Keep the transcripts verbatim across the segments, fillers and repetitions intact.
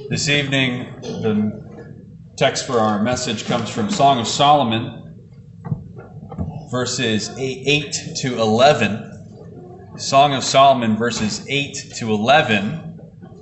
This evening, the text for our message comes from Song of Solomon, verses eight to eleven. Song of Solomon, verses eight to eleven.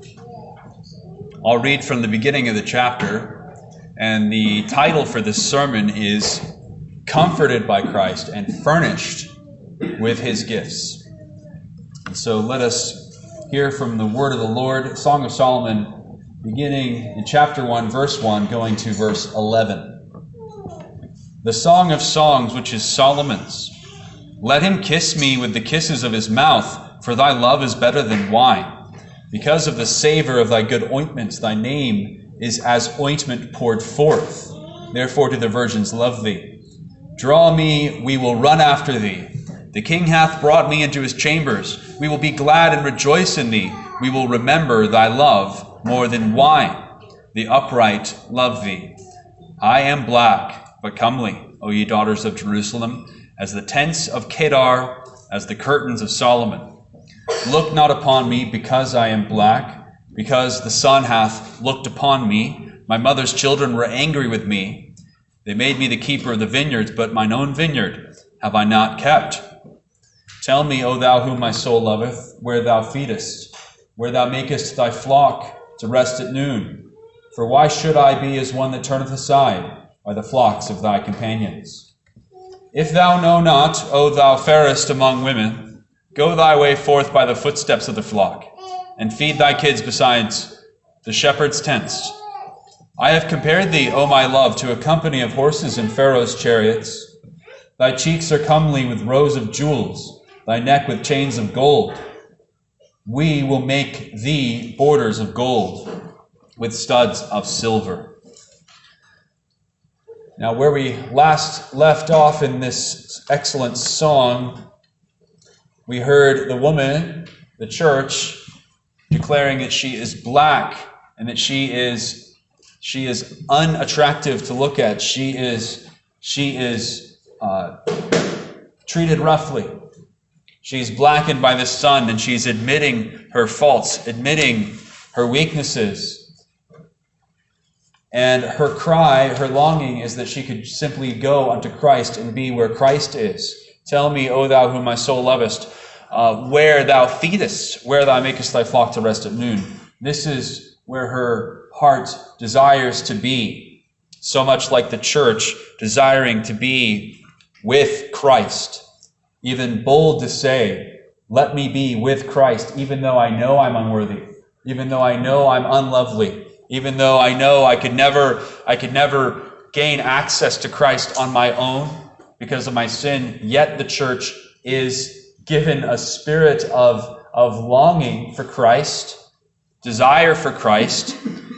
I'll read from the beginning of the chapter, and the title for this sermon is Comforted by Christ and Furnished with His Gifts. And so let us hear from the word of the Lord, Song of Solomon, beginning in chapter one, verse one, going to verse eleven. The Song of Songs, which is Solomon's. Let him kiss me with the kisses of his mouth, for thy love is better than wine. Because of the savor of thy good ointments, thy name is as ointment poured forth. Therefore do the virgins love thee. Draw me, we will run after thee. The king hath brought me into his chambers. We will be glad and rejoice in thee. We will remember thy love more than wine. The upright love thee. I am black, but comely, O ye daughters of Jerusalem, as the tents of Kedar, as the curtains of Solomon. Look not upon me because I am black, because the sun hath looked upon me. My mother's children were angry with me. They made me the keeper of the vineyards, but mine own vineyard have I not kept. Tell me, O thou whom my soul loveth, where thou feedest, where thou makest thy flock to rest at noon. For why should I be as one that turneth aside by the flocks of thy companions? If thou know not, O thou fairest among women, go thy way forth by the footsteps of the flock, and feed thy kids besides the shepherd's tents. I have compared thee, O my love, to a company of horses in Pharaoh's chariots. Thy cheeks are comely with rows of jewels, thy neck with chains of gold. We will make thee borders of gold with studs of silver. Now, where we last left off in this excellent song, we heard the woman, the church, declaring that she is black and that she is she is unattractive to look at. She is she is uh, treated roughly. She's blackened by the sun, and she's admitting her faults, admitting her weaknesses. And her cry, her longing is that she could simply go unto Christ and be where Christ is. Tell me, O thou whom my soul lovest, uh, where thou feedest, where thou makest thy flock to rest at noon. This is where her heart desires to be, so much like the church desiring to be with Christ. Even bold to say, let me be with Christ, even though I know I'm unworthy, even though I know I'm unlovely, even though I know I could never, I could never gain access to Christ on my own because of my sin, yet the church is given a spirit of, of longing for Christ, desire for Christ.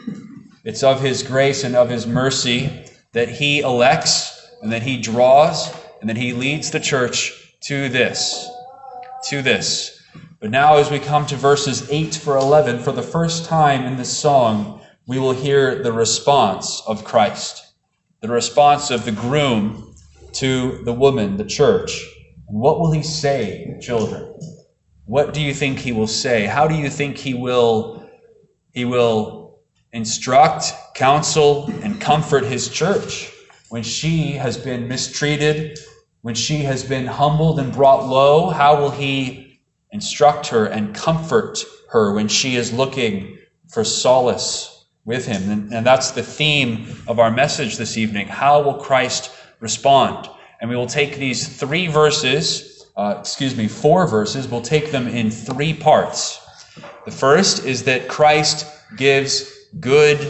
It's of His grace and of His mercy that He elects and that He draws and that He leads the church to this, to this. But now as we come to verses eight for eleven, for the first time in this song, we will hear the response of Christ, the response of the groom to the woman, the church. And what will He say, children? What do you think He will say? How do you think He will, he will instruct, counsel, and comfort His church when she has been mistreated, when she has been humbled and brought low? How will He instruct her and comfort her when she is looking for solace with Him? And, and that's the theme of our message this evening. How will Christ respond? And we will take these three verses, uh, excuse me, four verses, we'll take them in three parts. The first is that Christ gives good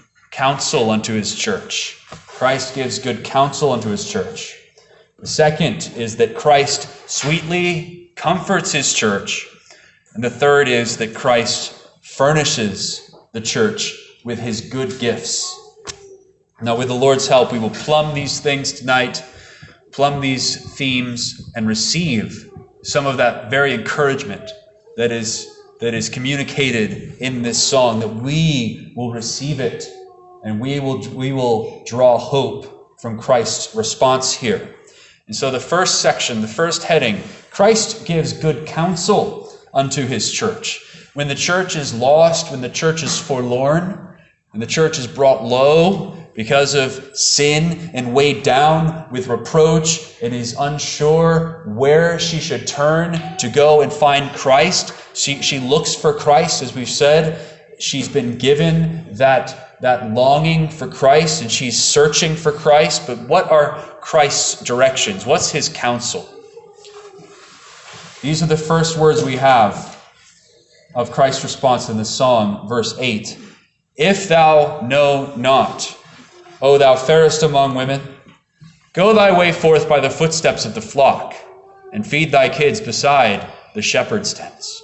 counsel unto His church. Christ gives good counsel unto His church. The second is that Christ sweetly comforts His church. And the third is that Christ furnishes the church with His good gifts. Now, with the Lord's help, we will plumb these things tonight, plumb these themes, and receive some of that very encouragement that is, that is communicated in this song, that we will receive it, and we will, we will draw hope from Christ's response here. And so the first section, the first heading, Christ gives good counsel unto His church. When the church is lost, when the church is forlorn, And the church is brought low because of sin and weighed down with reproach and is unsure where she should turn to go and find Christ. She, she looks for Christ, as we've said. She's been given that, that longing for Christ, and she's searching for Christ. But what are Christ's directions? What's his counsel? These are the first words we have of Christ's response in the song, verse eight. If thou know not, O thou fairest among women, go thy way forth by the footsteps of the flock, and feed thy kids beside the shepherd's tents.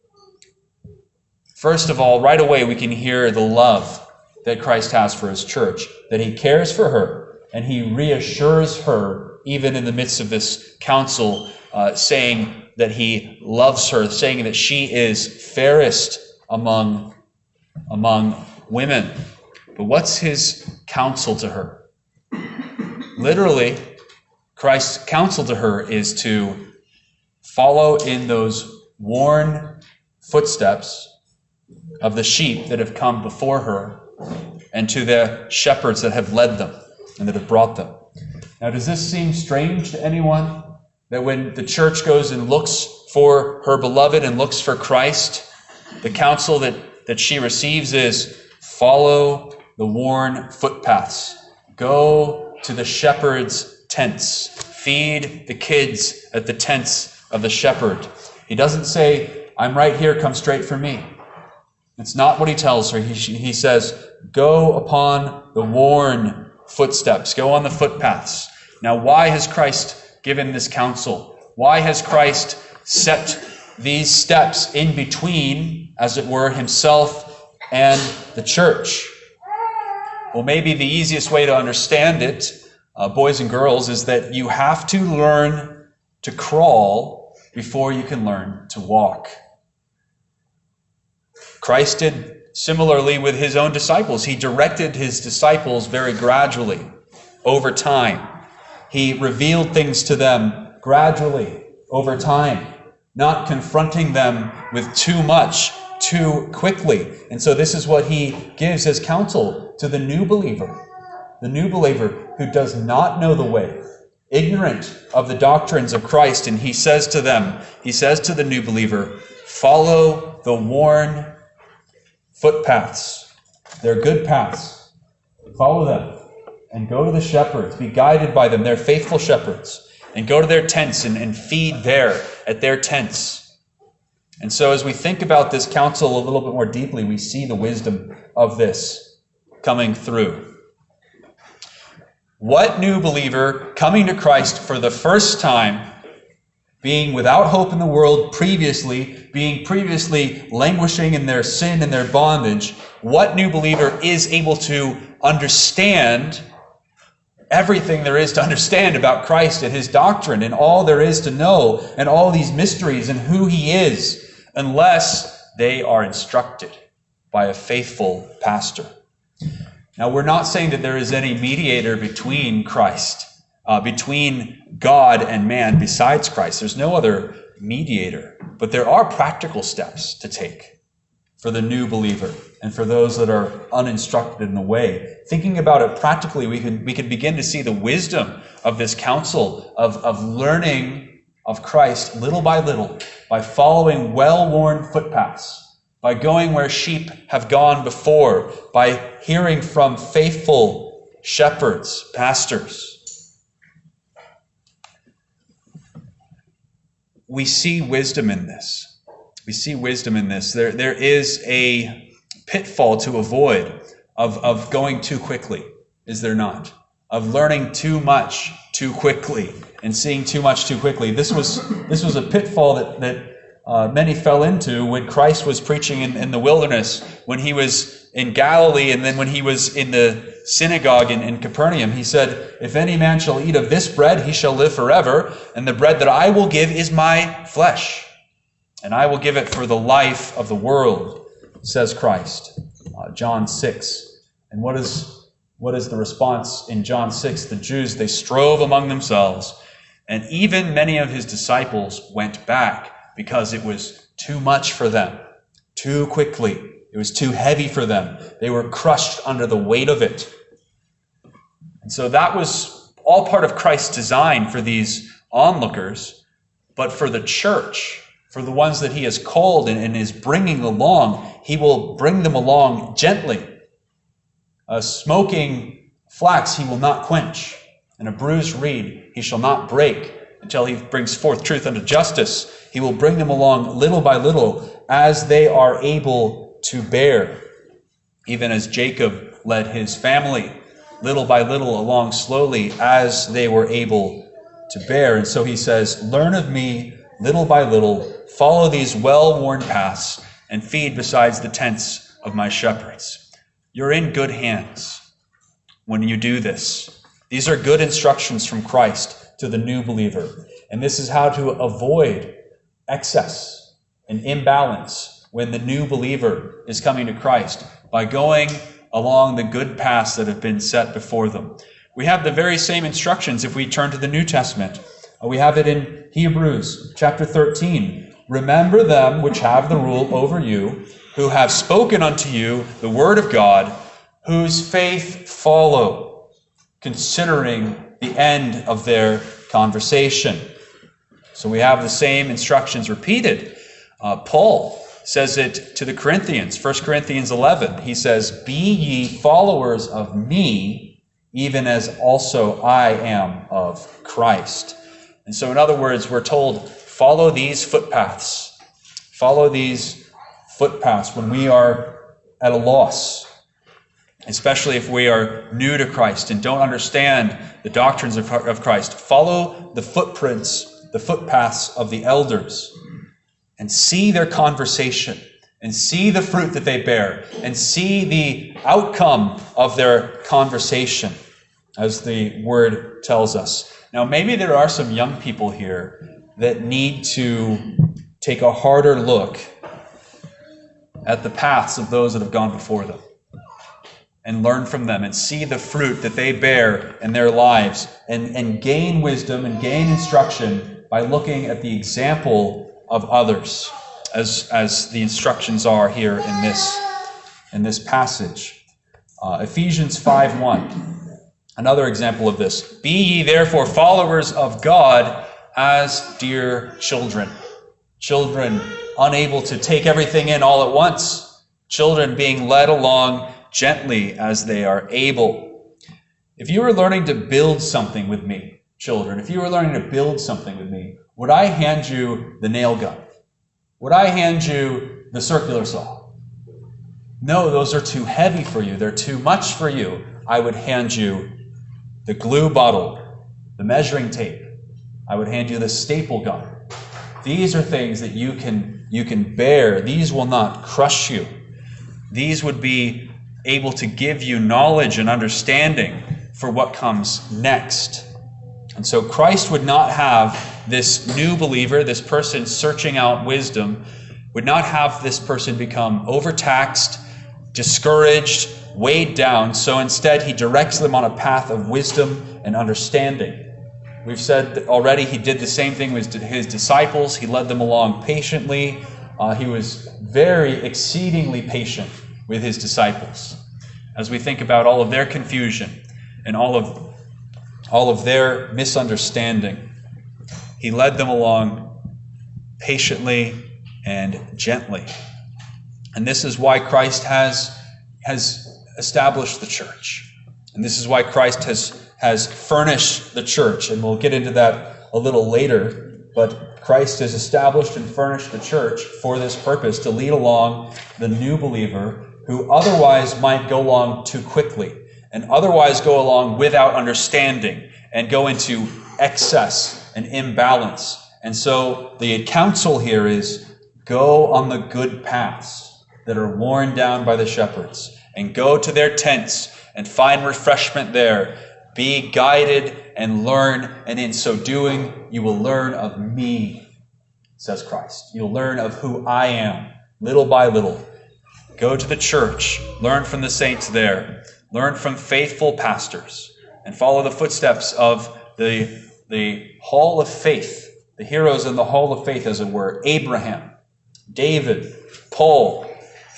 First of all, right away we can hear the love that Christ has for his church, that he cares for her, and he reassures her even in the midst of this counsel, uh, saying that he loves her, saying that she is fairest among, among women. But what's his counsel to her? Literally, Christ's counsel to her is to follow in those worn footsteps of the sheep that have come before her, and to the shepherds that have led them and that have brought them. Now, does this seem strange to anyone? That when the church goes and looks for her beloved and looks for Christ, the counsel that, that she receives is follow the worn footpaths. Go to the shepherd's tents. Feed the kids at the tents of the shepherd. He doesn't say, I'm right here, come straight for me. It's not what he tells her. He, he says, go upon the worn footsteps. Go on the footpaths. Now, why has Christ given this counsel? Why has Christ set these steps in between, as it were, himself and the church? Well, maybe the easiest way to understand it, uh, boys and girls, is that you have to learn to crawl before you can learn to walk. Christ did similarly with his own disciples. He directed his disciples very gradually over time. He revealed things to them gradually over time, not confronting them with too much too quickly. And so this is what he gives as counsel to the new believer, the new believer who does not know the way, ignorant of the doctrines of Christ. And he says to them, he says to the new believer, follow the worn footpaths. They're good paths. Follow them and go to the shepherds. Be guided by them. They're faithful shepherds. And go to their tents and, and feed there at their tents. And so as we think about this counsel a little bit more deeply, we see the wisdom of this coming through. What new believer coming to Christ for the first time, being without hope in the world previously, being previously languishing in their sin and their bondage, what new believer is able to understand everything there is to understand about Christ and his doctrine and all there is to know and all these mysteries and who he is, unless they are instructed by a faithful pastor? Now, we're not saying that there is any mediator between Christ, uh, between God and man besides Christ. There's no other mediator. But there are practical steps to take for the new believer and for those that are uninstructed in the way. Thinking about it practically, we can, we can begin to see the wisdom of this counsel of, of learning of Christ little by little, by following well-worn footpaths, by going where sheep have gone before, by hearing from faithful shepherds, pastors. We see wisdom in this. We see wisdom in this. There, there is a pitfall to avoid of, of going too quickly, is there not? Of learning too much too quickly and seeing too much too quickly. This was this was a pitfall that, that uh, many fell into when Christ was preaching in, in the wilderness, when he was in Galilee, and then when he was in the synagogue in, in Capernaum. He said, if any man shall eat of this bread, he shall live forever, and the bread that I will give is my flesh, and I will give it for the life of the world, says Christ. Uh, John six. And what is, what is the response in John six? The Jews, they strove among themselves, and even many of his disciples went back because it was too much for them, too quickly. It was too heavy for them. They were crushed under the weight of it. And so that was all part of Christ's design for these onlookers, but for the church, for the ones that he has called and, and is bringing along, he will bring them along gently. A smoking flax he will not quench, and a bruised reed he shall not break until he brings forth truth unto justice. He will bring them along little by little as they are able to bear, even as Jacob led his family little by little along slowly as they were able to bear. And so he says, learn of me little by little, follow these well-worn paths, and feed besides the tents of my shepherds. You're in good hands when you do this. These are good instructions from Christ to the new believer. And this is how to avoid excess and imbalance when the new believer is coming to Christ, by going along the good paths that have been set before them. We have the very same instructions if we turn to the New Testament. We have it in Hebrews chapter thirteen. Remember them which have the rule over you, who have spoken unto you the word of God, whose faith follow, considering the end of their conversation. So we have the same instructions repeated. Uh, Paul says it to the Corinthians, First Corinthians eleven. He says, be ye followers of me, even as also I am of Christ. And so in other words, we're told, follow these footpaths. Follow these footpaths when we are at a loss, especially if we are new to Christ and don't understand the doctrines of, of Christ. Follow the footprints, the footpaths of the elders, and see their conversation, and see the fruit that they bear, and see the outcome of their conversation, as the word tells us. Now, maybe there are some young people here that need to take a harder look at the paths of those that have gone before them, and learn from them, and see the fruit that they bear in their lives, and, and gain wisdom and gain instruction by looking at the example of others, as as the instructions are here in this in this passage. Uh, Ephesians five one, another example of this. Be ye therefore followers of God as dear children. Children unable to take everything in all at once. Children being led along gently as they are able. If you were learning to build something with me, children, if you were learning to build something with me, would I hand you the nail gun? Would I hand you the circular saw? No, those are too heavy for you. They're too much for you. I would hand you the glue bottle, the measuring tape. I would hand you the staple gun. These are things that you can, you can bear. These will not crush you. These would be able to give you knowledge and understanding for what comes next. And so Christ would not have this new believer, this person searching out wisdom, would not have this person become overtaxed, discouraged, weighed down. So instead, he directs them on a path of wisdom and understanding. We've said that already he did the same thing with his disciples. He led them along patiently. Uh, he was very exceedingly patient with his disciples. As we think about all of their confusion and all of all of their misunderstanding, he led them along patiently and gently. And this is why Christ has, has established the church. And this is why Christ has, has furnished the church. And we'll get into that a little later. But Christ has established and furnished the church for this purpose, to lead along the new believer who otherwise might go along too quickly, and otherwise go along without understanding, and go into excess and imbalance. And so the counsel here is, go on the good paths that are worn down by the shepherds, and go to their tents and find refreshment there. Be guided and learn, and in so doing, you will learn of me, says Christ. You'll learn of who I am, little by little. Go to the church, learn from the saints there, learn from faithful pastors, and follow the footsteps of the, the hall of faith, the heroes in the hall of faith, as it were, Abraham, David, Paul.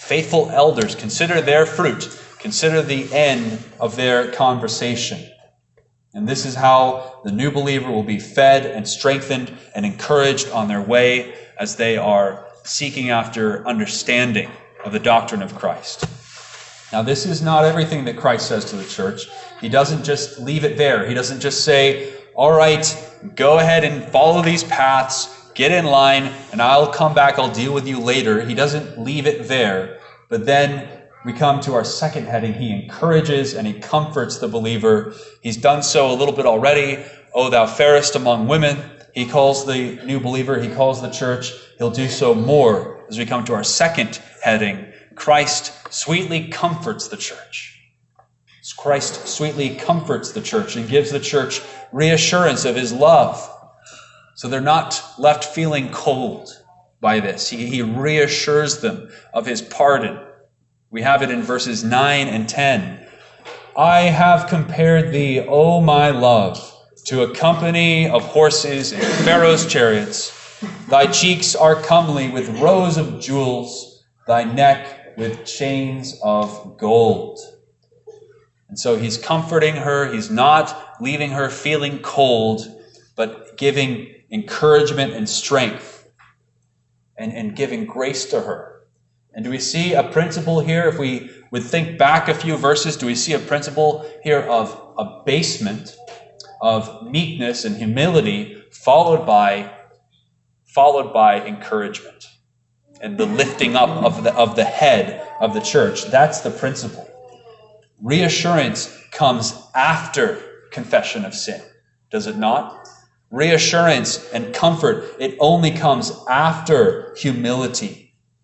Faithful elders, consider their fruit. Consider the end of their conversation. And this is how the new believer will be fed and strengthened and encouraged on their way as they are seeking after understanding of the doctrine of Christ. Now, this is not everything that Christ says to the church. He doesn't just leave it there. He doesn't just say, all right, go ahead and follow these paths, get in line, and I'll come back, I'll deal with you later. He doesn't leave it there. But then we come to our second heading. He encourages and he comforts the believer. He's done so a little bit already. O thou fairest among women. He calls the new believer, he calls the church. He'll do so more as we come to our second heading. Christ sweetly comforts the church. Christ sweetly comforts the church and gives the church reassurance of his love. So they're not left feeling cold by this. He, he reassures them of his pardon. We have it in verses nine and ten. I have compared thee, O my love, to a company of horses in Pharaoh's chariots. Thy cheeks are comely with rows of jewels, thy neck with chains of gold. And so he's comforting her. He's not leaving her feeling cold, but giving encouragement and strength and, and giving grace to her. And do we see a principle here? If we would think back a few verses, do we see a principle here of abasement, of meekness and humility, followed by, followed by encouragement and the lifting up of the, of the head of the church? That's the principle. Reassurance comes after confession of sin, does it not? Reassurance and comfort, it only comes after humility.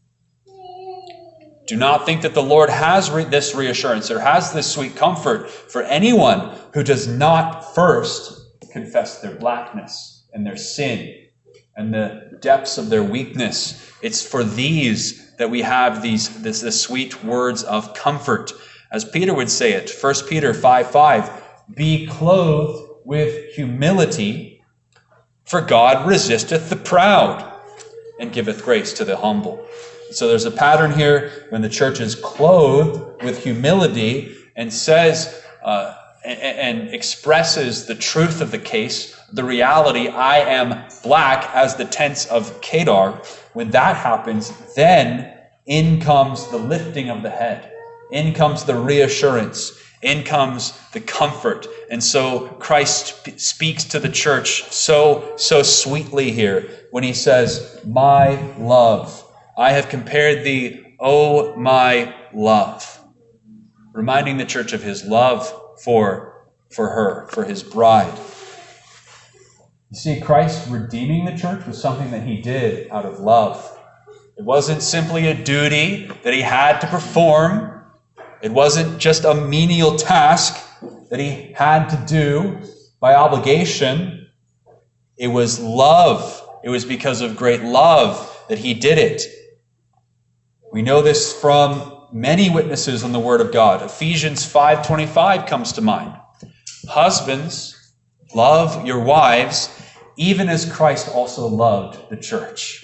Do not think that the Lord has re- this reassurance or has this sweet comfort for anyone who does not first confess their blackness and their sin and the depths of their weakness. It's for these that we have these this, this sweet words of comfort. As Peter would say it, First Peter five five, be clothed with humility, for God resisteth the proud and giveth grace to the humble. So there's a pattern here when the church is clothed with humility and says uh, and, and expresses the truth of the case, the reality, I am black as the tents of Kedar. When that happens, then in comes the lifting of the head. In comes the reassurance. In comes the comfort. And so Christ sp- speaks to the church so, so sweetly here when he says, my love. I have compared thee, O my love. Reminding the church of his love for, for her, for his bride. You see, Christ redeeming the church was something that he did out of love. It wasn't simply a duty that he had to perform. It wasn't just a menial task that he had to do by obligation. It was love. It was because of great love that he did it. We know this from many witnesses on the Word of God. Ephesians five twenty-five comes to mind. Husbands, love your wives, even as Christ also loved the church.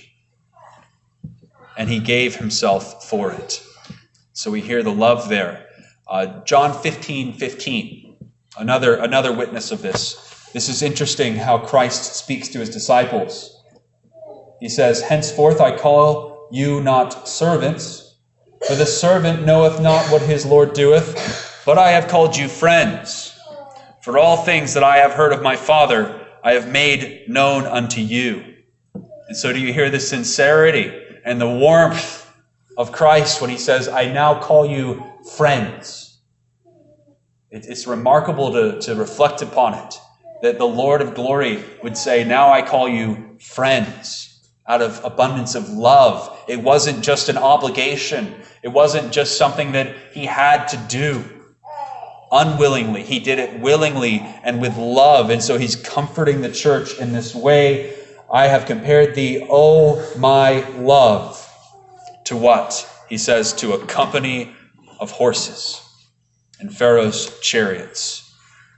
And he gave himself for it. So we hear the love there. Uh, John fifteen fifteen, another, another witness of this. This is interesting how Christ speaks to his disciples. He says, henceforth I call you not servants, for the servant knoweth not what his Lord doeth, but I have called you friends. For all things that I have heard of my Father, I have made known unto you. And so do you hear the sincerity and the warmth of Christ when he says, I now call you friends? It's remarkable to, to reflect upon it, that the Lord of glory would say, now I call you friends. Out of abundance of love. It wasn't just an obligation. It wasn't just something that he had to do unwillingly. He did it willingly and with love. And so he's comforting the church in this way. I have compared thee, O my love, to what? He says, to a company of horses and Pharaoh's chariots.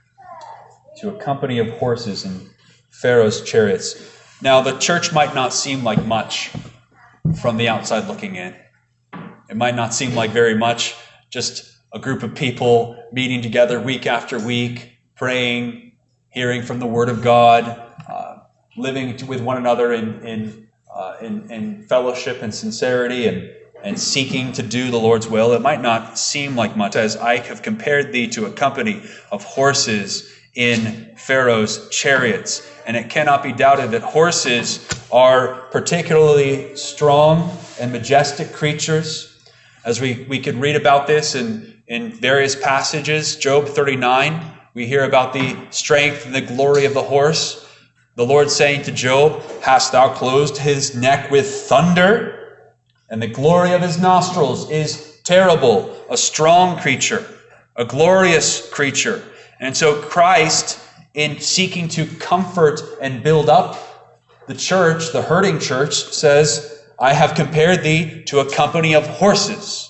To a company of horses and Pharaoh's chariots. Now, the church might not seem like much from the outside looking in. It might not seem like very much, just a group of people meeting together week after week, praying, hearing from the Word of God, uh, living with one another in in, uh, in in fellowship and sincerity, and and seeking to do the Lord's will. It might not seem like much, as I have compared thee to a company of horses in Pharaoh's chariots. And it cannot be doubted that horses are particularly strong and majestic creatures. As we, we could read about this in, in various passages. Job thirty-nine, we hear about the strength and the glory of the horse. The Lord saying to Job, "Hast thou closed his neck with thunder? And the glory of his nostrils is terrible." A strong creature, a glorious creature. And so Christ, in seeking to comfort and build up the church, the hurting church, says, "I have compared thee to a company of horses."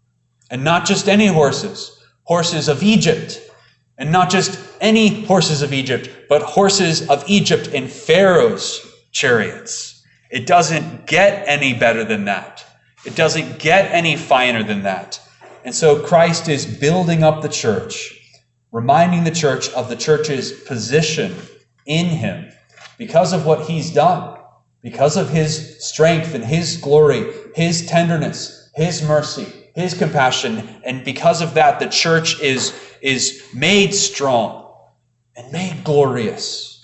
And not just any horses, horses of Egypt. And not just any horses of Egypt, but horses of Egypt in Pharaoh's chariots. It doesn't get any better than that. It doesn't get any finer than that. And so Christ is building up the church, reminding the church of the church's position in him because of what he's done, because of his strength and his glory, his tenderness, his mercy, his compassion. And because of that, the church is, is made strong and made glorious,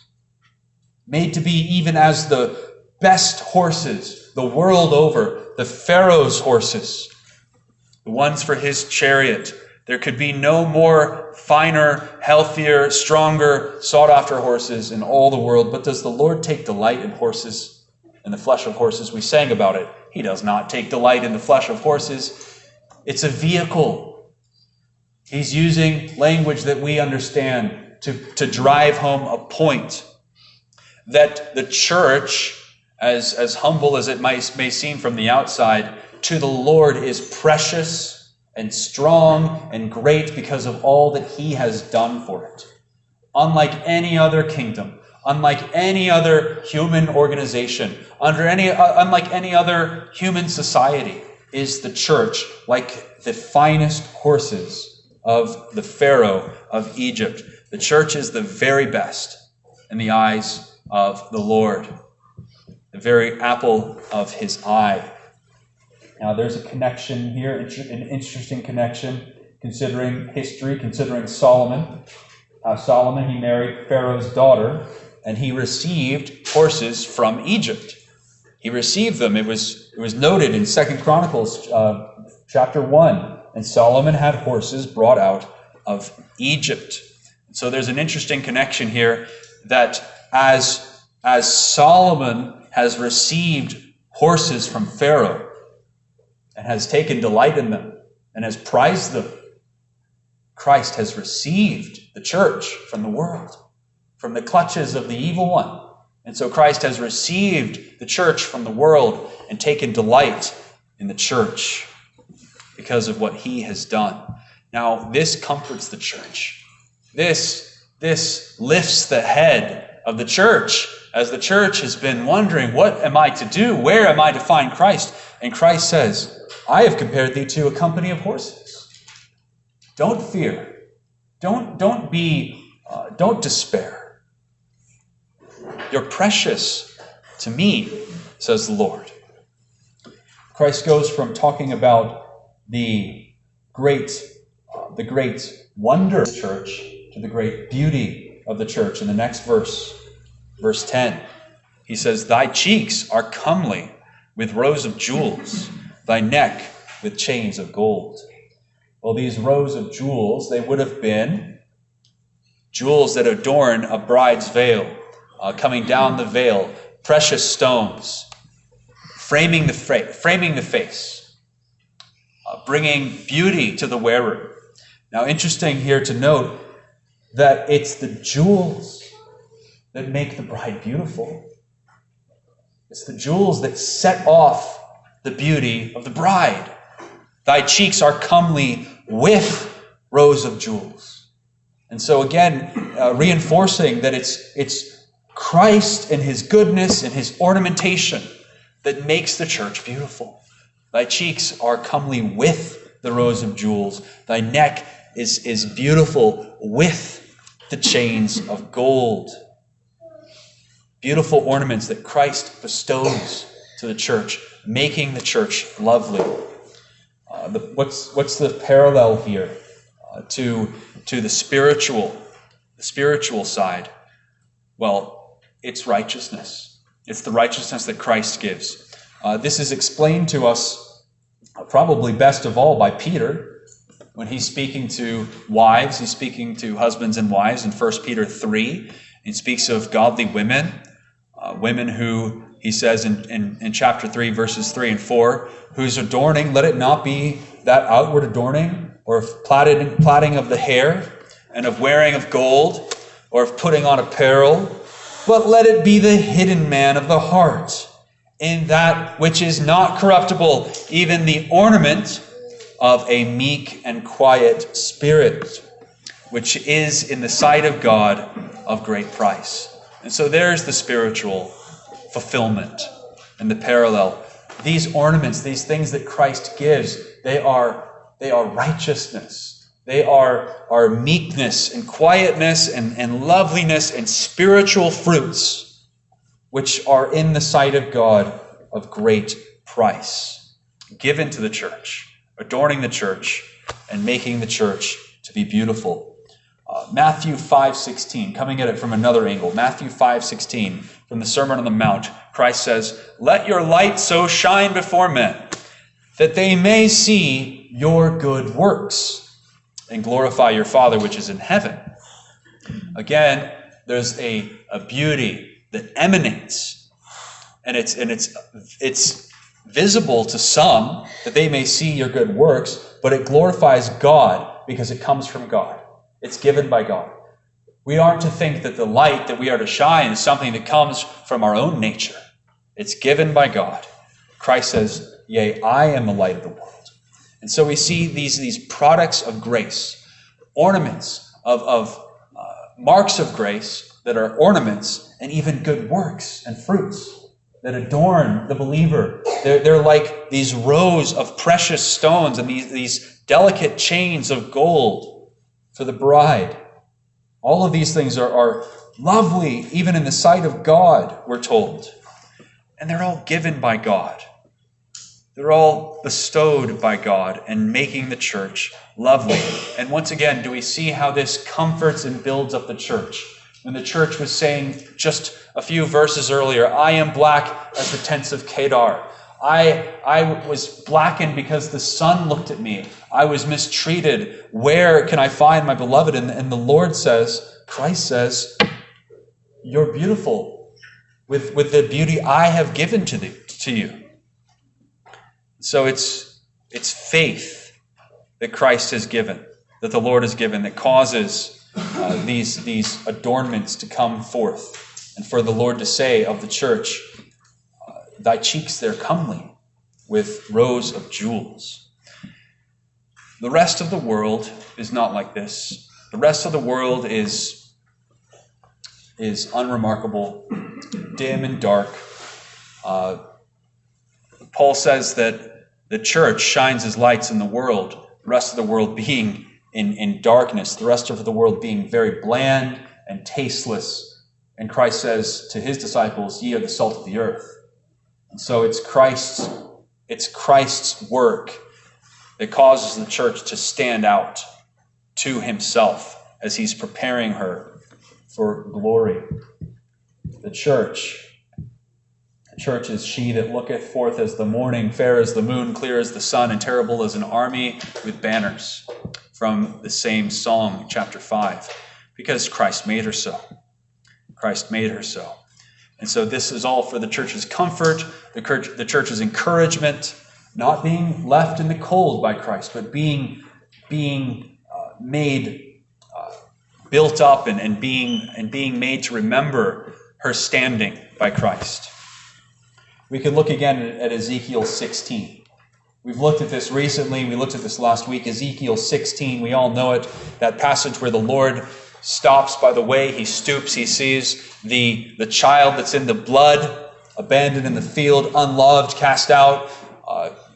made to be even as the best horses the world over, the Pharaoh's horses, the ones for his chariot. There could be no more finer, healthier, stronger, sought-after horses in all the world. But does the Lord take delight in horses, in the flesh of horses? We sang about it. He does not take delight in the flesh of horses. It's a vehicle. He's using language that we understand to, to drive home a point. That the church, as, as humble as it might, may seem from the outside, to the Lord is precious and strong and great because of all that he has done for it. Unlike any other kingdom, unlike any other human organization, under any, uh, unlike any other human society, is the church like the finest horses of the Pharaoh of Egypt. The church is the very best in the eyes of the Lord, the very apple of his eye. Now, there's a connection here, an interesting connection, considering history, considering Solomon. How Solomon, he married Pharaoh's daughter, and he received horses from Egypt. He received them. It was, it was noted in Second Chronicles uh, chapter one. And Solomon had horses brought out of Egypt. So there's an interesting connection here that as, as Solomon has received horses from Pharaoh, and has taken delight in them, and has prized them, Christ has received the church from the world, from the clutches of the evil one. And so Christ has received the church from the world and taken delight in the church because of what he has done. Now, this comforts the church. This, this lifts the head of the church, as the church has been wondering, what am I to do? Where am I to find Christ? And Christ says, "I have compared thee to a company of horses." Don't fear. Don't, don't be, uh, don't despair. You're precious to me, says the Lord. Christ goes from talking about the great, uh, the great wonder of the church to the great beauty of the church in the next verse, verse ten. He says, "Thy cheeks are comely with rows of jewels, thy neck with chains of gold." Well, these rows of jewels, they would have been jewels that adorn a bride's veil, uh, coming down the veil, precious stones, framing the, fra- framing the face, uh, bringing beauty to the wearer. Now, interesting here to note that it's the jewels that make the bride beautiful. It's the jewels that set off the beauty of the bride. Thy cheeks are comely with rows of jewels. And so again, uh, reinforcing that it's, it's Christ and his goodness and his ornamentation that makes the church beautiful. Thy cheeks are comely with the rows of jewels. Thy neck is, is beautiful with the chains of gold. Beautiful ornaments that Christ bestows to the church, making the church lovely. Uh, the, what's, what's the parallel here uh, to, to the spiritual, the spiritual side? Well, it's righteousness. It's the righteousness that Christ gives. Uh, this is explained to us uh, probably best of all by Peter when he's speaking to wives. He's speaking to husbands and wives in First Peter three. He speaks of godly women, uh, women who, he says in, in, in chapter three, verses three and four, whose adorning, let it not be that outward adorning or of plaiting, plaiting of the hair and of wearing of gold or of putting on apparel, but let it be the hidden man of the heart, in that which is not corruptible, even the ornament of a meek and quiet spirit, which is in the sight of God of great price. And so there's the spiritual fulfillment and the parallel. These ornaments, these things that Christ gives, they are, they are righteousness. They are, are meekness and quietness and, and loveliness and spiritual fruits, which are in the sight of God of great price, given to the church, adorning the church, and making the church to be beautiful. Uh, Matthew five sixteen, coming at it from another angle. Matthew five sixteen, from the Sermon on the Mount, Christ says, "Let your light so shine before men, that they may see your good works, and glorify your Father which is in heaven." Again, there's a, a beauty that emanates, and it's and it's it's visible to some that they may see your good works, but it glorifies God because it comes from God. It's given by God. We aren't to think that the light that we are to shine is something that comes from our own nature. It's given by God. Christ says, "Yea, I am the light of the world." And so we see these, these products of grace, ornaments of, of uh, marks of grace that are ornaments, and even good works and fruits that adorn the believer. They're, they're like these rows of precious stones and these, these delicate chains of gold for the bride. All of these things are, are lovely, even in the sight of God, we're told. And they're all given by God. They're all bestowed by God and making the church lovely. And once again, do we see how this comforts and builds up the church? When the church was saying just a few verses earlier, "I am black as the tents of Kedar. I, I was blackened because the sun looked at me. I was mistreated. Where can I find my beloved?" And, and the Lord says, Christ says, "You're beautiful with, with the beauty I have given to, the, to you." So it's it's faith that Christ has given, that the Lord has given, that causes uh, these, these adornments to come forth. And for the Lord to say of the church, uh, "Thy cheeks they're comely with rows of jewels." The rest of the world is not like this. The rest of the world is, is unremarkable, dim and dark. Uh, Paul says that the church shines as lights in the world, the rest of the world being in, in darkness, the rest of the world being very bland and tasteless. And Christ says to his disciples, "Ye are the salt of the earth." And so it's Christ's, it's Christ's work that causes the church to stand out to himself as he's preparing her for glory. The church The church is she that looketh forth as the morning, fair as the moon, clear as the sun, and terrible as an army with banners, from the same Psalm, chapter five, because Christ made her so. Christ made her so. And so this is all for the church's comfort, the church, the church's encouragement, not being left in the cold by Christ, but being, being uh, made, uh, built up and, and, being, and being made to remember her standing by Christ. We could look again at Ezekiel sixteen. We've looked at this recently. We looked at this last week. Ezekiel sixteen, we all know it. That passage where the Lord stops by the way. He stoops. He sees the, the child that's in the blood, abandoned in the field, unloved, cast out. Uh,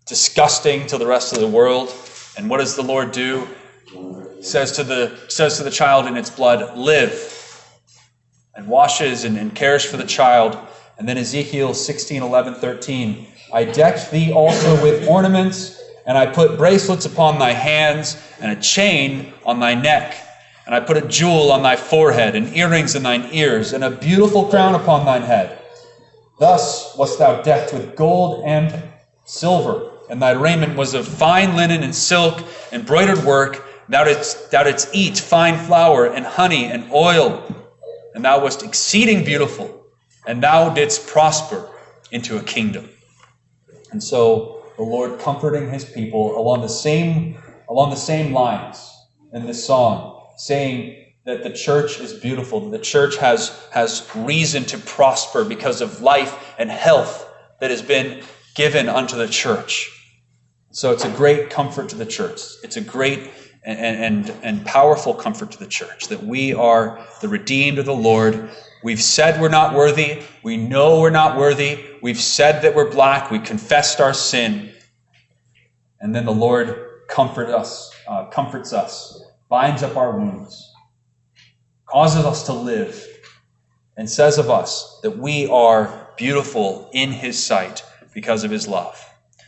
disgusting to the rest of the world. And what does the Lord do? He says to the, says to the child in its blood, live, and washes and, and cares for the child. And then Ezekiel sixteen, eleven, thirteen, I decked thee also with ornaments, and I put bracelets upon thy hands, and a chain on thy neck. And I put a jewel on thy forehead, and earrings in thine ears, and a beautiful crown upon thine head. Thus wast thou decked with gold and silver, and thy raiment was of fine linen and silk, embroidered work. Thou didst, thou didst eat fine flour and honey and oil, and thou wast exceeding beautiful, and thou didst prosper into a kingdom. And so the Lord comforting his people along the same, along the same lines in this song, saying that the church is beautiful, that the church has, has reason to prosper because of life and health that has been given unto the church. So it's a great comfort to the church. It's a great and, and, and powerful comfort to the church that we are the redeemed of the Lord. We've said we're not worthy. We know we're not worthy. We've said that we're black. We confessed our sin. And then the Lord comfort us, uh, comforts us, binds up our wounds, causes us to live, and says of us that we are beautiful in his sight because of his love.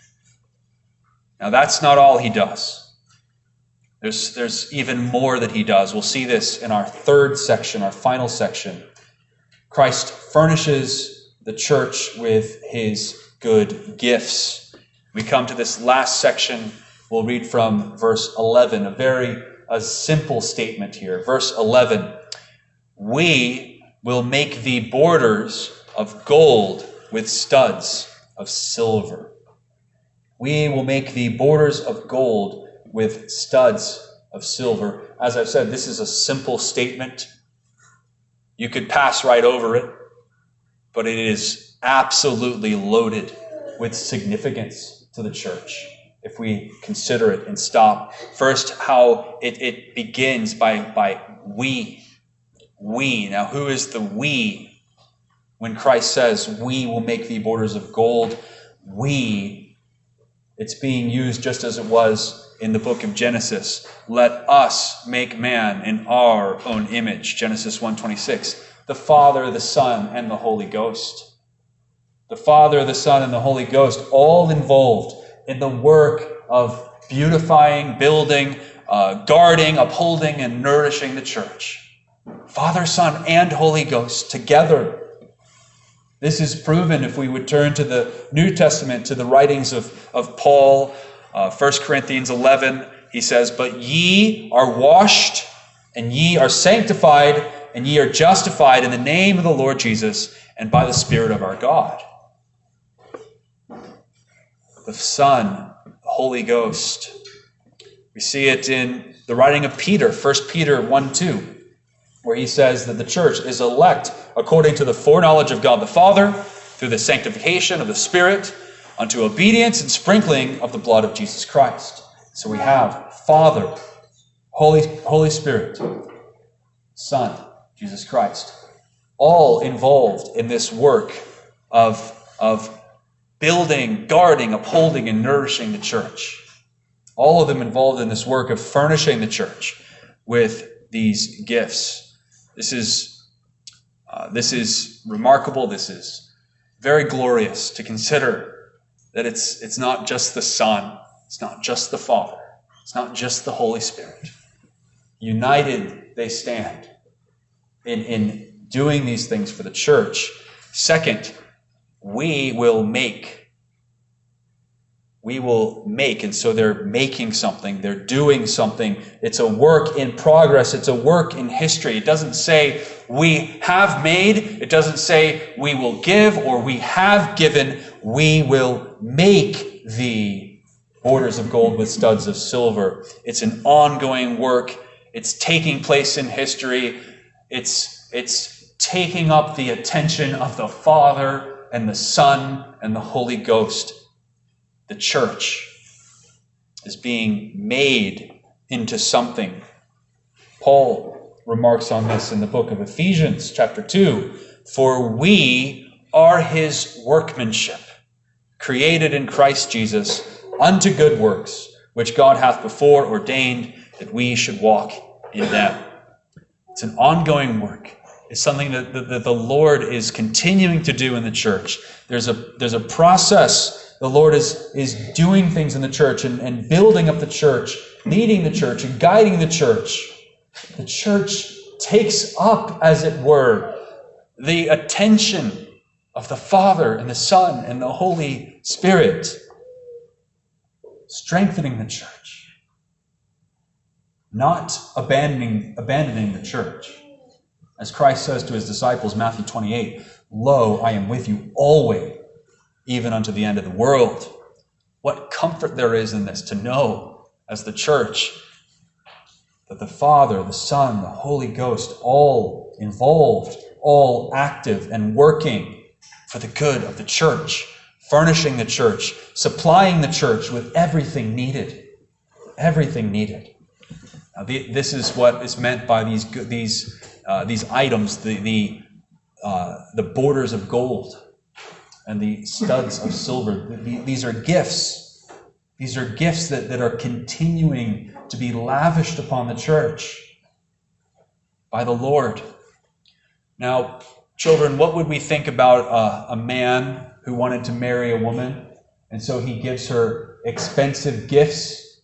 Now, that's not all he does. There's, there's even more that he does. We'll see this in our third section, our final section. Christ furnishes the church with his good gifts. We come to this last section. We'll read from verse eleven, a very a simple statement here. Verse eleven, we will make thee borders of gold with studs of silver. We will make thee borders of gold with studs of silver. As I've said, this is a simple statement. You could pass right over it, but it is absolutely loaded with significance to the church if we consider it and stop. First, how it, it begins by, by we. We. Now, who is the we? When Christ says, we will make thee borders of gold, we, it's being used just as it was in the book of Genesis. Let us make man in our own image. Genesis one twenty-six. The Father, the Son, and the Holy Ghost. The Father, the Son, and the Holy Ghost, all involved in the work of beautifying, building, uh, guarding, upholding, and nourishing the church. Father, Son, and Holy Ghost together. This is proven if we would turn to the New Testament, to the writings of, of Paul. Uh, First Corinthians eleven, he says, but ye are washed, and ye are sanctified, and ye are justified in the name of the Lord Jesus, and by the Spirit of our God. The Son, the Holy Ghost. We see it in the writing of Peter, First Peter one two, where he says that the church is elect according to the foreknowledge of God the Father, through the sanctification of the Spirit, unto obedience and sprinkling of the blood of Jesus Christ. So we have Father, Holy, Holy Spirit, Son, Jesus Christ, all involved in this work of, of building, guarding, upholding, and nourishing the church. All of them involved in this work of furnishing the church with these gifts. This is, uh, this is remarkable. This is very glorious to consider that it's, it's not just the Son, it's not just the Father, it's not just the Holy Spirit. United they stand in, in doing these things for the church. Second, we will make. We will make, and so they're making something, they're doing something. It's a work in progress, it's a work in history. It doesn't say we have made, it doesn't say we will give or we have given. We will make the borders of gold with studs of silver. It's an ongoing work. It's taking place in history. It's, it's taking up the attention of the Father and the Son and the Holy Ghost. The church is being made into something. Paul remarks on this in the book of Ephesians, chapter two. For we are his workmanship, created in Christ Jesus unto good works, which God hath before ordained that we should walk in them. It's an ongoing work. It's something that the, that the Lord is continuing to do in the church. There's a, there's a process. The Lord is, is doing things in the church and, and building up the church, leading the church and guiding the church. The church takes up, as it were, the attention of the Father and the Son and the Holy Spirit, strengthening the church, not abandoning, abandoning the church. As Christ says to his disciples, Matthew twenty-eight, "Lo, I am with you always, even unto the end of the world." What comfort there is in this, to know, as the church, that the Father, the Son, the Holy Ghost, all involved, all active and working for the good of the church, furnishing the church, supplying the church with everything needed. Everything needed. Now, the, this is what is meant by these these uh, these items, the the uh, the borders of gold and the studs of silver. The, these are gifts. These are gifts that, that are continuing to be lavished upon the church by the Lord. Now, children, what would we think about a, a man who wanted to marry a woman, and so he gives her expensive gifts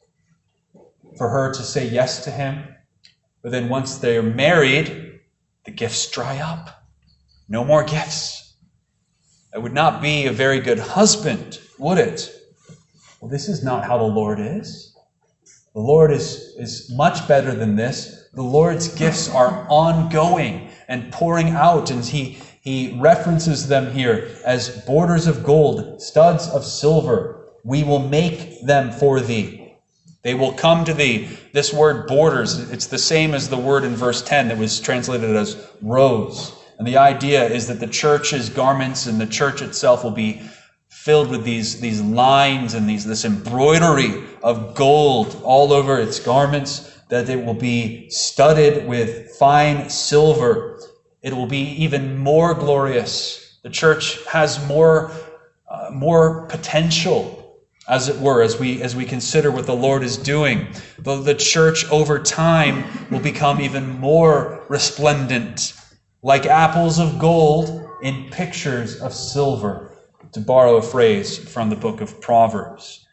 for her to say yes to him, but then once they're married, the gifts dry up. No more gifts. That would not be a very good husband, would it? Well, this is not how the Lord is. The Lord is, is much better than this. The Lord's gifts are ongoing and pouring out, and he, he references them here as borders of gold, studs of silver. We will make them for thee. They will come to thee. This word borders, it's the same as the word in verse ten that was translated as rows. And the idea is that the church's garments and the church itself will be filled with these, these lines and these this embroidery of gold all over its garments, that it will be studded with fine silver. It will be even more glorious. The church has more, uh, more potential, as it were, as we as we consider what the Lord is doing. The, the church over time will become even more resplendent, like apples of gold in pictures of silver, to borrow a phrase from the book of Proverbs.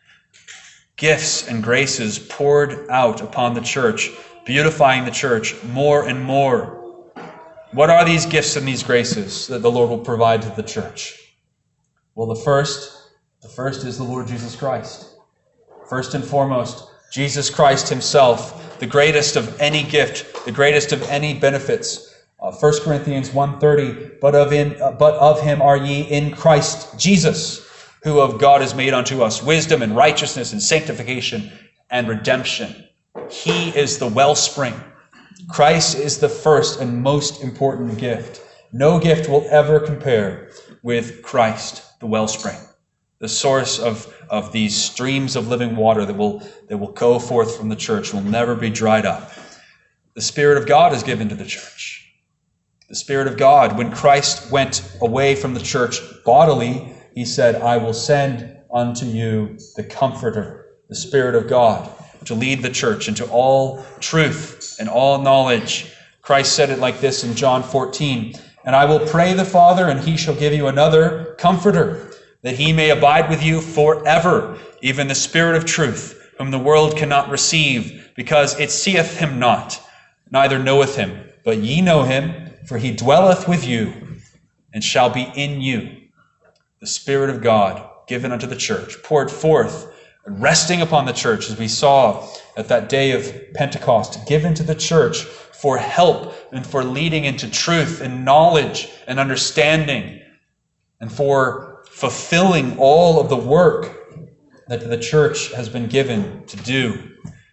Gifts and graces poured out upon the church, beautifying the church more and more. What are these gifts and these graces that the Lord will provide to the church? Well, the first The first is the Lord Jesus Christ. First and foremost, Jesus Christ himself, the greatest of any gift, the greatest of any benefits. Uh, First Corinthians one thirty, but of, in, uh, but of him are ye in Christ Jesus, who of God is made unto us wisdom and righteousness and sanctification and redemption. He is the wellspring. Christ is the first and most important gift. No gift will ever compare with Christ, the wellspring, the source of, of these streams of living water that will, that will go forth from the church, will never be dried up. The Spirit of God is given to the church. The Spirit of God, when Christ went away from the church bodily, he said, I will send unto you the Comforter, the Spirit of God, to lead the church into all truth and all knowledge. Christ said it like this in John fourteen, and I will pray the Father, and he shall give you another Comforter, that he may abide with you forever, even the Spirit of truth, whom the world cannot receive, because it seeth him not, neither knoweth him. But ye know him, for he dwelleth with you, and shall be in you. The Spirit of God, given unto the church, poured forth, resting upon the church, as we saw at that day of Pentecost, given to the church for help and for leading into truth and knowledge and understanding, and for fulfilling all of the work that the church has been given to do.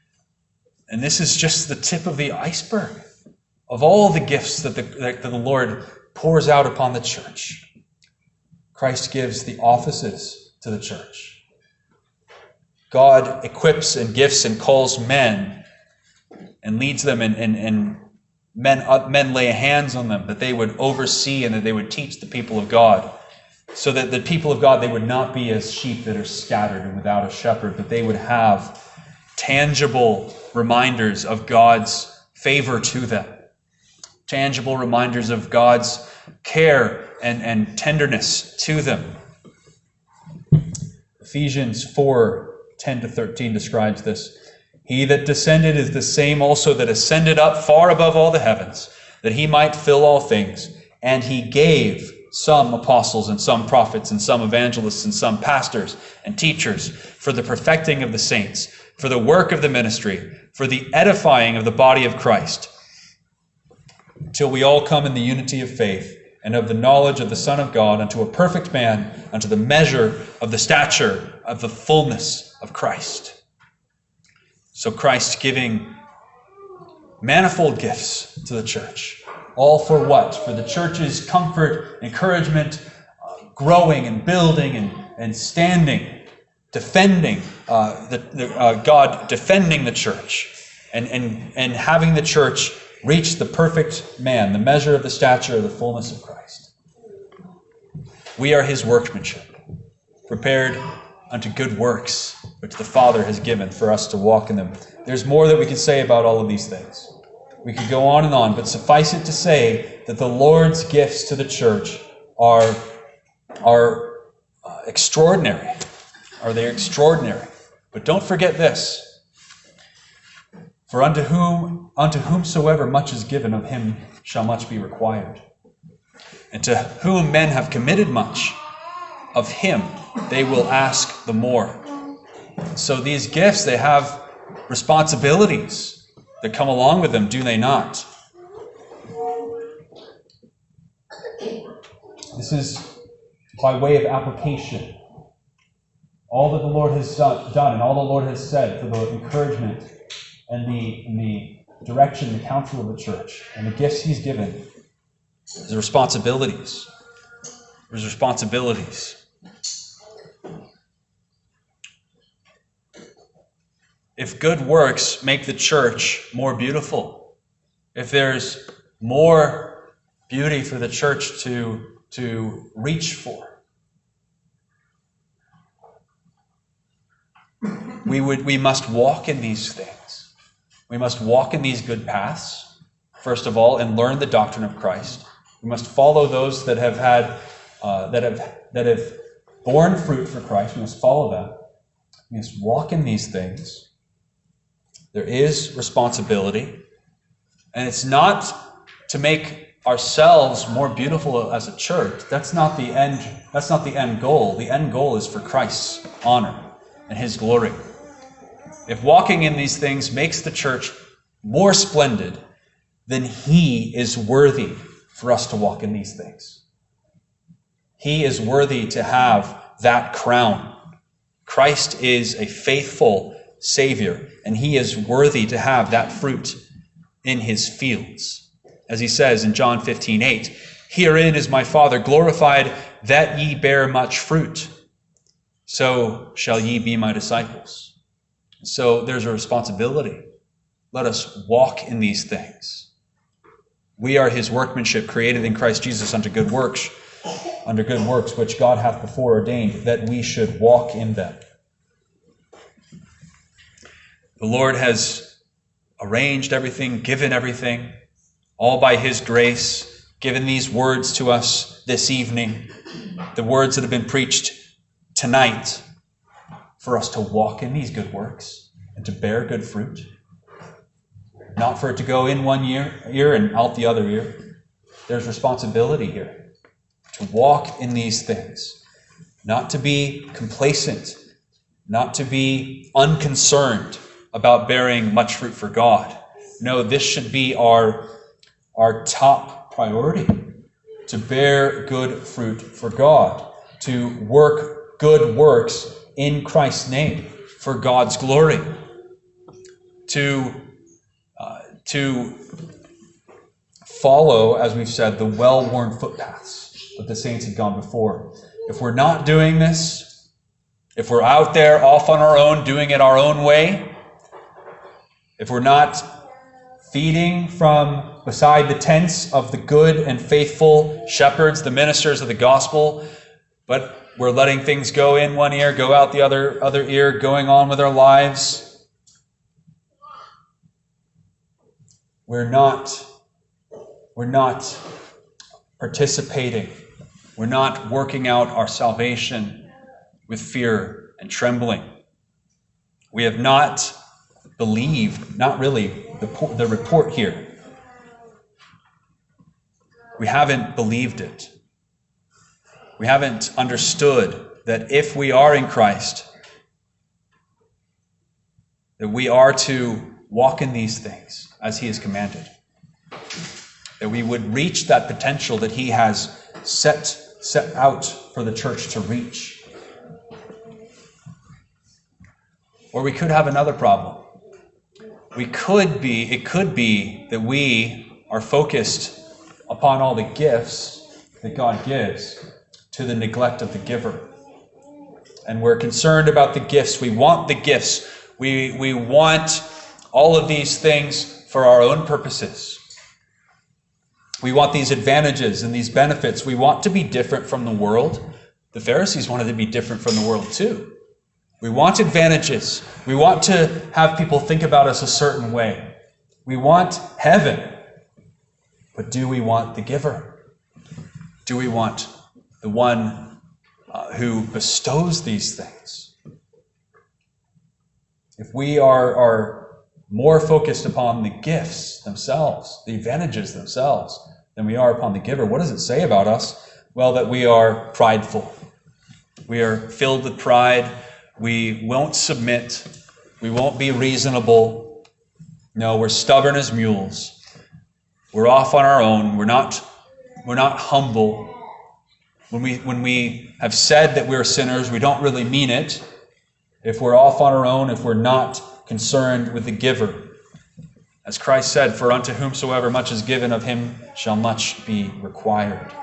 And this is just the tip of the iceberg of all the gifts that the, that the Lord pours out upon the church. Christ gives the offices to the church. God equips and gifts and calls men and leads them, and, and, and men, uh, men lay hands on them that they would oversee and that they would teach the people of God. so that the people of God, they would not be as sheep that are scattered and without a shepherd, but they would have tangible reminders of God's favor to them, tangible reminders of God's care and, and tenderness to them. Ephesians four, ten to thirteen describes this. He that descended is the same also that ascended up far above all the heavens, that he might fill all things. And he gave some apostles and some prophets and some evangelists and some pastors and teachers for the perfecting of the saints, for the work of the ministry, for the edifying of the body of Christ, till we all come in the unity of faith and of the knowledge of the Son of God, unto a perfect man, unto the measure of the stature of the fullness of Christ. So Christ giving manifold gifts to the church. All for what? For the church's comfort, encouragement, uh, growing and building and, and standing, defending, uh, the, the, uh, God defending the church, and, and, and having the church reach the perfect man, the measure of the stature of the fullness of Christ. We are his workmanship, prepared unto good works, which the Father has given for us to walk in them. There's more that we can say about all of these things. We could go on and on, but suffice it to say that the Lord's gifts to the church are, are uh, extraordinary. Are they extraordinary? But don't forget this. For unto whom, unto whomsoever much is given, of him shall much be required. And to whom men have committed much, of him they will ask the more. So these gifts, they have responsibilities that come along with them, do they not? This is by way of application. All that the Lord has done and all the Lord has said for the encouragement and the, and the direction, the counsel of the church, and the gifts he's given, his responsibilities. His responsibilities. If good works make the church more beautiful, if there's more beauty for the church to, to reach for, we would we must walk in these things. We must walk in these good paths, first of all, and learn the doctrine of Christ. We must follow those that have had uh, that have that have borne fruit for Christ. We must follow them. We must walk in these things. There is responsibility, and it's not to make ourselves more beautiful as a church. That's not the end. That's not the end goal. The end goal is for Christ's honor and his glory. If walking in these things makes the church more splendid, then he is worthy for us to walk in these things. He is worthy to have that crown. Christ is a faithful Savior, and he is worthy to have that fruit in his fields. As he says in John fifteen eight, herein is my Father glorified, that ye bear much fruit. So shall ye be my disciples. So there's a responsibility. Let us walk in these things. We are his workmanship, created in Christ Jesus unto good works, under good works, which God hath before ordained that we should walk in them. The Lord has arranged everything, given everything, all by his grace, given these words to us this evening, the words that have been preached tonight, for us to walk in these good works and to bear good fruit. Not for it to go in one year, ear and out the other ear. There's responsibility here to walk in these things, not to be complacent, not to be unconcerned about bearing much fruit for God. No, this should be our, our top priority, to bear good fruit for God, to work good works in Christ's name for God's glory, to, uh, to follow, as we've said, the well-worn footpaths that the saints had gone before. If we're not doing this, if we're out there off on our own, doing it our own way, if we're not feeding from beside the tents of the good and faithful shepherds, the ministers of the gospel, but we're letting things go in one ear, go out the other, other ear, going on with our lives. We're not, we're not participating. We're not working out our salvation with fear and trembling. We have not believed, not really, the, the report here. We haven't believed it. We haven't understood that if we are in Christ, that we are to walk in these things as he has commanded. That we would reach that potential that he has set, set out for the church to reach. Or we could have another problem. We could be, it could be that we are focused upon all the gifts that God gives to the neglect of the giver. And we're concerned about the gifts. We want the gifts. We, we want all of these things for our own purposes. We want these advantages and these benefits. We want to be different from the world. The Pharisees wanted to be different from the world too. We want advantages. We want to have people think about us a certain way. We want heaven. But do we want the giver? Do we want the one uh, who bestows these things? If we are, are more focused upon the gifts themselves, the advantages themselves, than we are upon the giver, what does it say about us? Well, that we are prideful. We are filled with pride. We won't submit. We won't be reasonable. No, we're stubborn as mules. We're off on our own. We're not, we're not humble. When we, when we have said that we're sinners, we don't really mean it. If we're off on our own, if we're not concerned with the giver. As Christ said, for unto whomsoever much is given, of him shall much be required.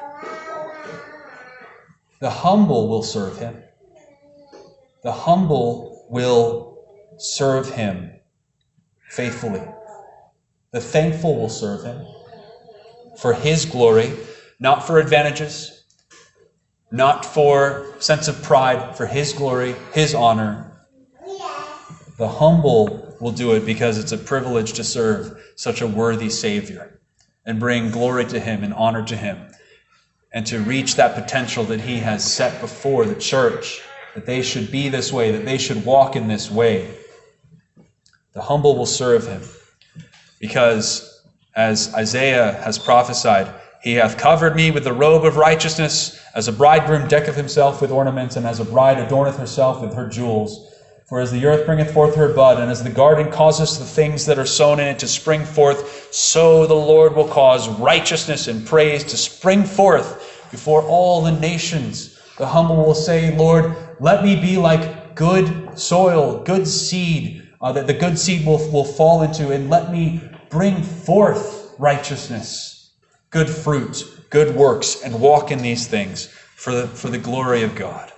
The humble will serve him. The humble will serve him faithfully. The thankful will serve him for his glory, not for advantages, not for sense of pride, for his glory, his honor. The humble will do it because it's a privilege to serve such a worthy Savior and bring glory to him and honor to him, and to reach that potential that he has set before the church, that they should be this way, that they should walk in this way. The humble will serve him because, as Isaiah has prophesied, he hath covered me with the robe of righteousness, as a bridegroom decketh himself with ornaments, and as a bride adorneth herself with her jewels. For as the earth bringeth forth her bud, and as the garden causeth the things that are sown in it to spring forth, so the Lord will cause righteousness and praise to spring forth before all the nations. The humble will say, Lord, let me be like good soil, good seed, uh, that the good seed will, will fall into, and let me bring forth righteousness, good fruit, good works, and walk in these things for the, for the glory of God.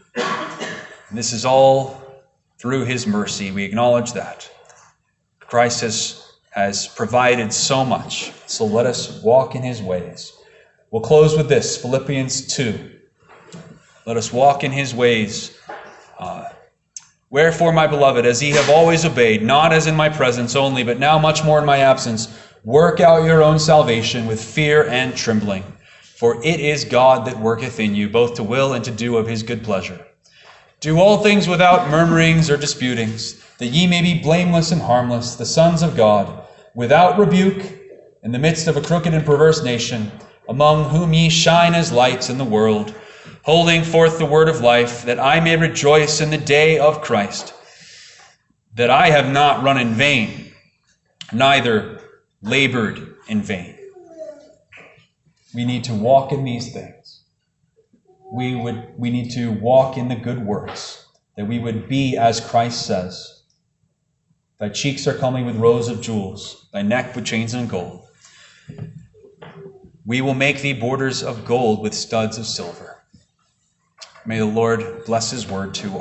And this is all through his mercy. We acknowledge that. Christ has, has provided so much, so let us walk in his ways. We'll close with this, Philippians two. Let us walk in his ways. Uh, Wherefore, my beloved, as ye have always obeyed, not as in my presence only, but now much more in my absence, work out your own salvation with fear and trembling. For it is God that worketh in you, both to will and to do of his good pleasure. Do all things without murmurings or disputings, that ye may be blameless and harmless, the sons of God, without rebuke, in the midst of a crooked and perverse nation, among whom ye shine as lights in the world, holding forth the word of life, that I may rejoice in the day of Christ, that I have not run in vain, neither labored in vain. We need to walk in these things. We would we need to walk in the good works, that we would be as Christ says. Thy cheeks are comely with rows of jewels, thy neck with chains and gold. We will make thee borders of gold with studs of silver. May the Lord bless his word to all.